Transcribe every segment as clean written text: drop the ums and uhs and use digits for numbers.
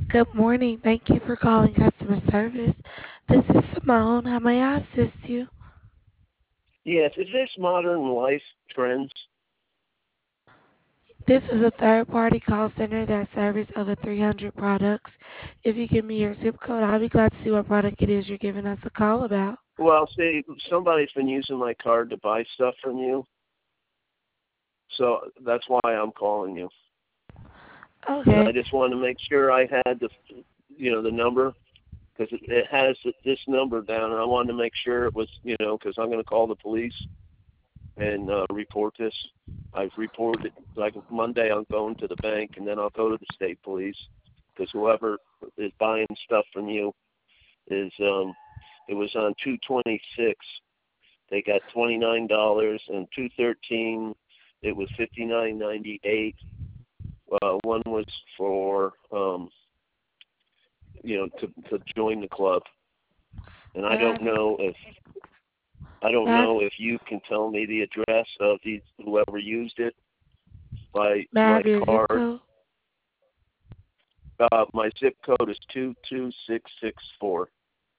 Good morning. Thank you for calling customer service. This is Simone. How may I assist you? Yes, is this Modern Life Trends? This is a third-party call center that serves over 300 products. If you give me your zip code, I'll be glad to see what product it is you're giving us a call about. Well, see, somebody's been using my card to buy stuff from you, so that's why I'm calling you. And I Okay. just wanted to make sure I had the number, because it has this number down, and I wanted to make sure it was, because I'm going to call the police and report this. I've reported, like Monday I'm going to the bank, and then I'll go to the state police, because whoever is buying stuff from you is, it was on 226. They got $29, and 213 it was $59.98. One was for to join the club, and May I have, I don't may I have, know if you can tell me the address of these whoever used it by may I my have your zip card. code? My zip code is 22664.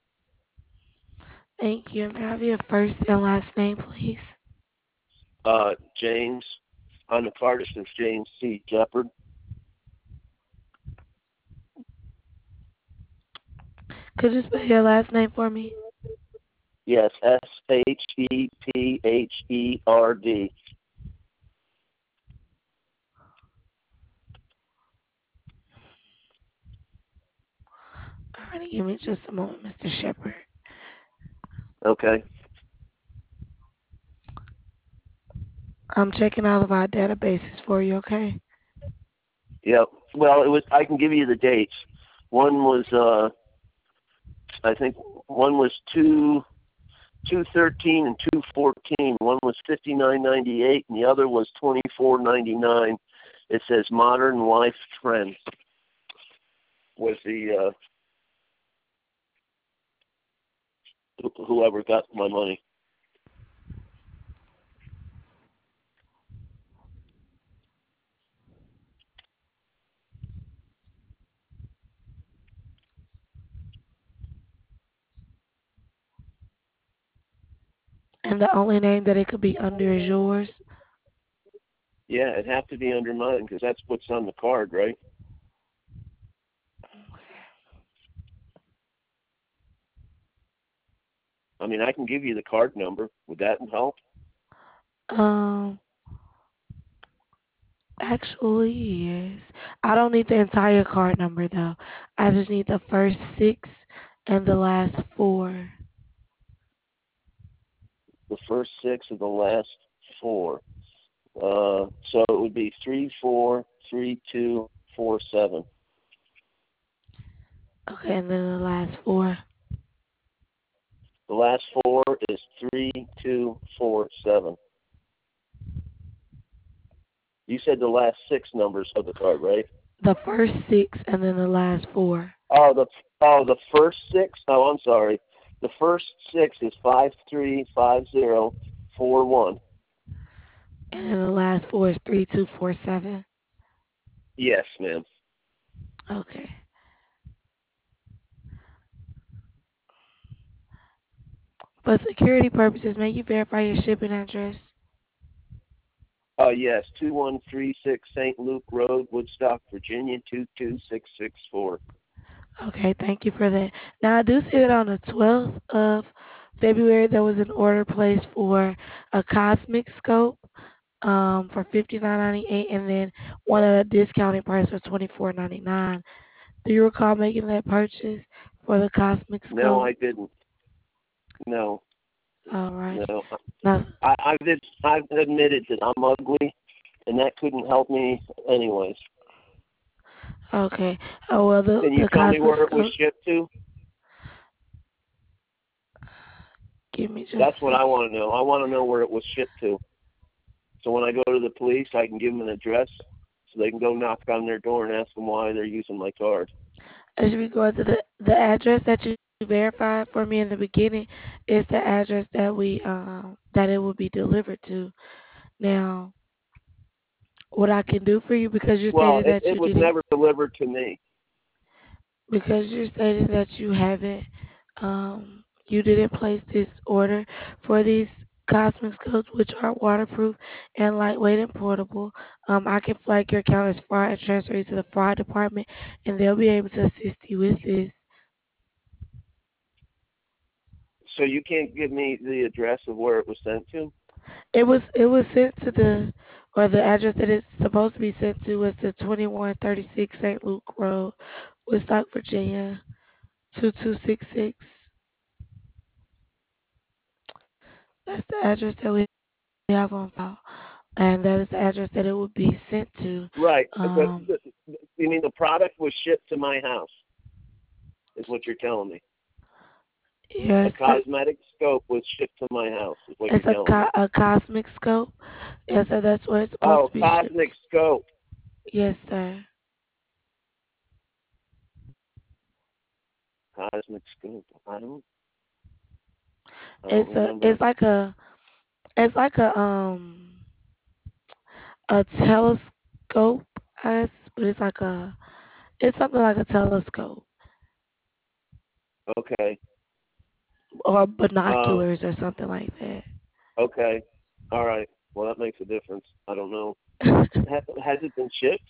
Thank you. May I have your first and last name, please? James, on the card it says James C. Jeppard. Could you spell your last name for me? Yes, Shepherd. Alrighty, give me just a moment, Mr. Shepherd. Okay. I'm checking all of our databases for you, okay? Yep. Well, it was. I can give you the dates. One was, I think, one was 213 and 214. One was 59.98, and the other was 24.99. It says Modern Life Trends was the whoever got my money. And the only name that it could be under is yours. Yeah, it'd have to be under mine because that's what's on the card, right? I mean, I can give you the card number. Would that help? Um, Actually, yes. I don't need the entire card number though. I just need the first six and the last four. The first six of the last four. So it would be 343247. Okay, and then the last four. The last four is 3247. You said the last six numbers of the card, right? The first six and then the last four. Oh, the first six. Oh, I'm sorry. The first six is 535041. And then the last four is 3247. Yes, ma'am. Okay. For security purposes, may you verify your shipping address? Yes, 2136 St. Luke Road, Woodstock, Virginia 22664. Okay, thank you for that. Now I do see that on the 12th of February there was an order placed for a cosmic scope for $59.98, and then one at a discounted price for $24.99. Do you recall making that purchase for the cosmic No, scope? I didn't. No, Alrighty. no. Now, I've admitted that I'm ugly, and that couldn't help me anyways. okay. Oh well, Can you the tell me cosmic where it was scope. shipped to? Give me just That's a what I second. want to know. I want to know where it was shipped to. So when I go to the police, I can give them an address so they can go knock on their door and ask them why they're using my card. As we go to the address that you verified for me in the beginning is the address that that it will be delivered to. Now, what I can do for you because you Well, stated it, that it you was didn't. never delivered to me. Because you're stating that you didn't place this order for these cosmic scopes, which are waterproof and lightweight and portable. I can flag your account as fraud and transfer you to the fraud department, and they'll be able to assist you with this. So you can't give me the address of where it was sent to? It was sent to the address that it's supposed to be sent to was the 2136 St. Luke Road, Woodstock, Virginia 2266. That's the address that we have on file, and that is the address that it would be sent to. Right. But Um, you mean the product was shipped to my house? Is what you're telling me? A yes, cosmetic scope was shipped to my house. Is what you're it's telling me? a cosmic scope. Yes, sir. That's where it's supposed Oh, to be cosmic shipped. scope. Yes, sir. Cosmic scope. I don't It's a remember. it's like a it's like a telescope, I guess, but it's something like a telescope Okay. or Uh, binoculars or something like that. okay. All right. Well, that makes a difference. I don't know. Has it been shipped?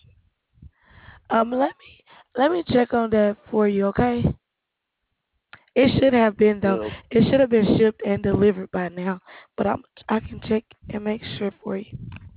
Let me check on that for you, okay? It should have been You though. know. It should have been shipped and delivered by now. But I can check and make sure for you.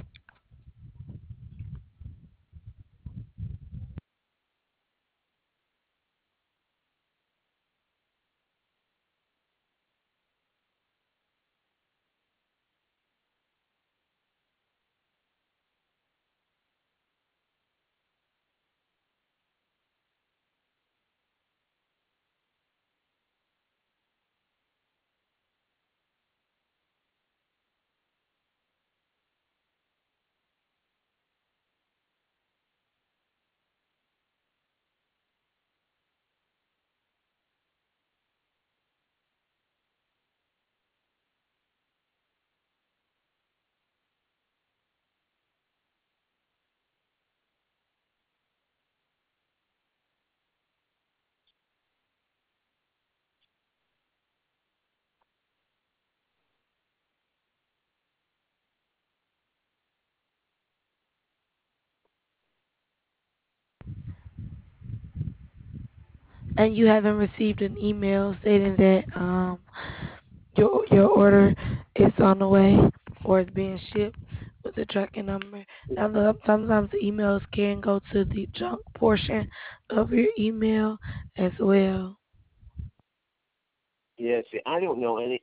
And you haven't received an email stating that your order is on the way or is being shipped with the tracking number. Now, sometimes the emails can go to the junk portion of your email as well. Yeah. See, I don't know any.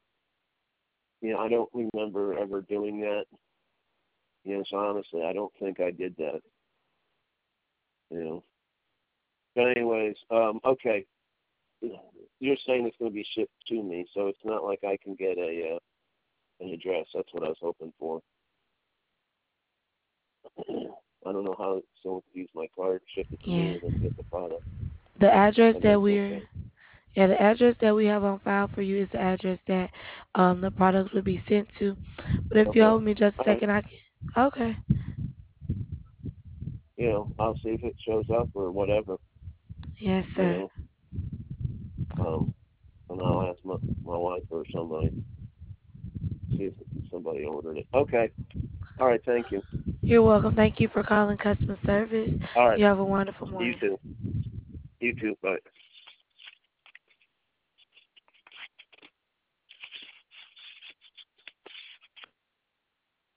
I don't remember ever doing that. So honestly, I don't think I did that. You know. But anyways, okay. You're saying it's going to be shipped to me, so it's not like I can get an address. That's what I was hoping for. I don't know how someone could use my card, ship it to me, Yeah. and then get the product. The address That that makes no we're sense. Yeah, the address that we have on file for you is the address that the products would be sent to. But if you Okay. hold me just a All right. second, I can. Okay. I'll see if it shows up or whatever. Yes, You sir. know, um, and I'll ask my wife or somebody, see if somebody ordered it. Okay. All right. Thank you. You're welcome. Thank you for calling customer service. All right. You have a wonderful You morning. too. You too. Bye.